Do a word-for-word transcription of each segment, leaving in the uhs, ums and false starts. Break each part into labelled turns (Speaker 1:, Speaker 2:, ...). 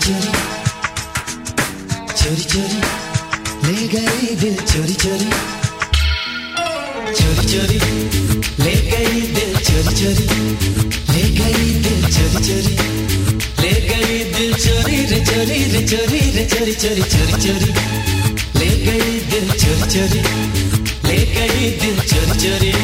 Speaker 1: चोरी चोरी चोरी ले गई दिल चोरी चोरी चोरी चोरी ले गई दिल चोरी चोरी ले गई दिल चोरी चोरी ले गई दिल चोरी रे चोरी रे चोरी रे चोरी चोरी चोरी चोरी ले गई दिल चोरी चोरी ले गई दिल चोरी चोरी।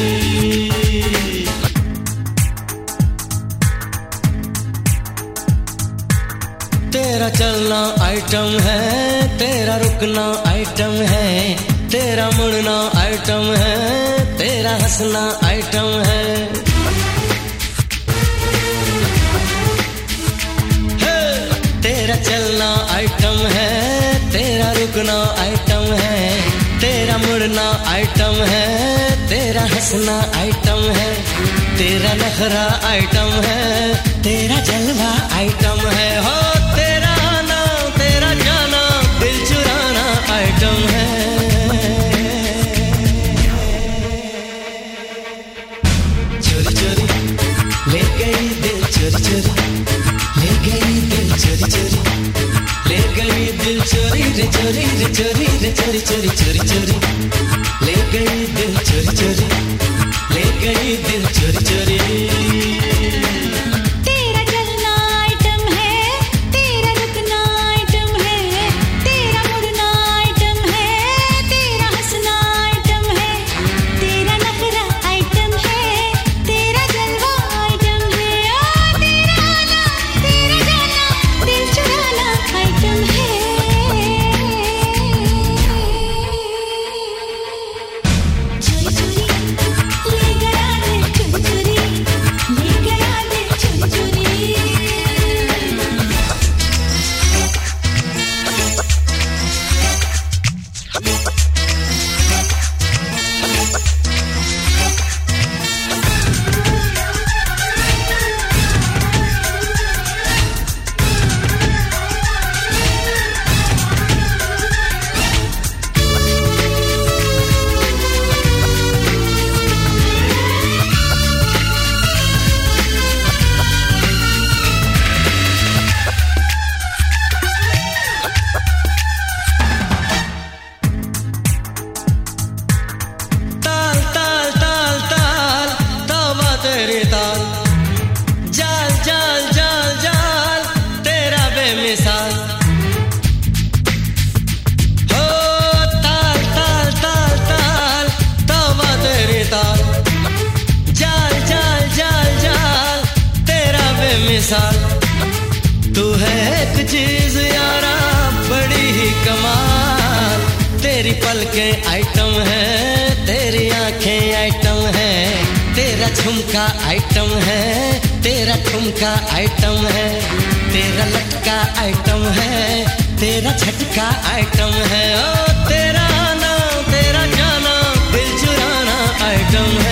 Speaker 1: तेरा चलना आइटम है, तेरा रुकना आइटम है, तेरा मुड़ना आइटम है, तेरा हंसना आइटम है। तेरा चलना आइटम है, तेरा रुकना आइटम है, तेरा मुड़ना आइटम है, तेरा हंसना आइटम है, तेरा नखरा आइटम है, तेरा जलवा आइटम है। हो तेरा आना तेरा जाना दिल चुराना आइटम है। चोरी चोरी ले गई दिल चोरी चोरी ले गई दिल चोरी चोरी ले गई दिल चोरी रे चोरी रे चोरी रे चोरी चोरी चोरी चोरी ले गई दिल चोरी चोरी ले गई दिल चोरी चोरी।
Speaker 2: तेरा चलना आइटम है, तेरा रुकना आइटम है, तेरा मुड़ना आइटम है, तेरा हंसना आइटम है, तेरा नखरा आइटम है, तेरा जलवा आइटम है। ओ तेरा आना तेरा जाना दिल चुराना आइटम है। चोरी चोरी ले गया दिल चोरी चोरी ले गया दिल चोरी चोरी।
Speaker 1: ताल ताल ताल ताल तौबा तेरी ताल जाल जाल जाल जाल तेरा बेमिसाल। हो ताल ताल ताल ताल तौबा तेरी ताल जाल जाल जाल जाल तेरा बेमिसाल। तू है एक चीज यारा बड़ी ही कमाल, तेरी पलकें आइटम है, तेरी आंखें आइटम है, तेरा झुमका आइटम है, तेरा ठुमका आइटम है, तेरा लटका आइटम है, तेरा झटका आइटम है। ओ तेरा आना तेरा जाना दिल चुराना आइटम है।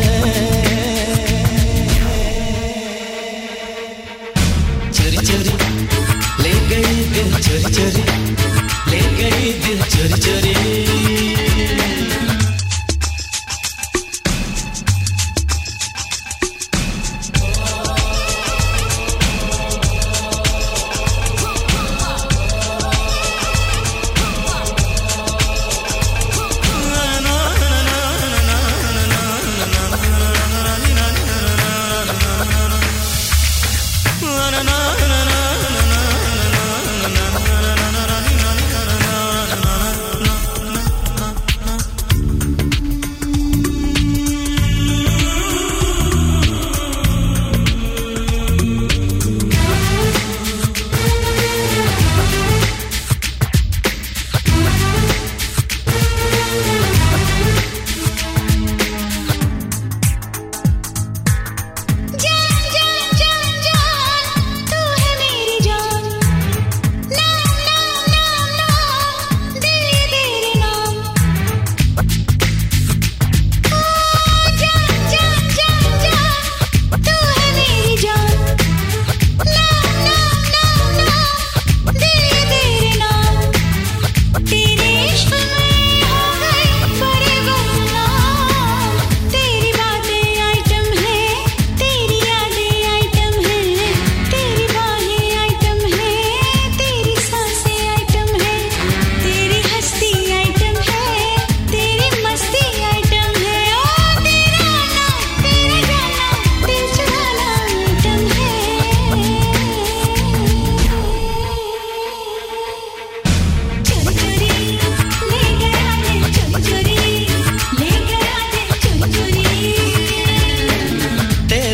Speaker 1: चोरी चोरी ले गई दिल चोरी चोरी ले गई दिल चोरी चोरी।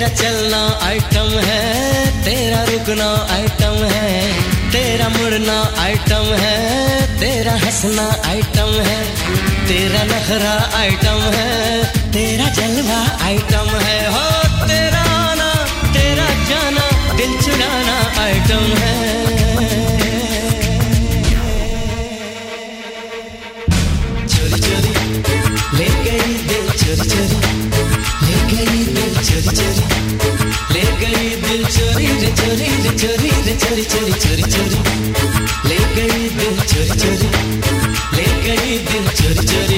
Speaker 1: तेरा चलना आइटम है, तेरा रुकना आइटम है, तेरा मुड़ना आइटम है, तेरा हंसना आइटम है, तेरा नखरा आइटम है, तेरा जलवा आइटम है। हो तेरा आना तेरा जाना दिल चुराना आइटम है। चोरी चोरी ले गई दिल, चोरी चोरी ले गई दिल, चोरी चोरी ले गई दिल, चोरी रे चोरी रे चोरी रे चोरी चोरी चोरी चोरी ले गई दिल, चोरी चोरी ले गई दिल, चोरी चोरी।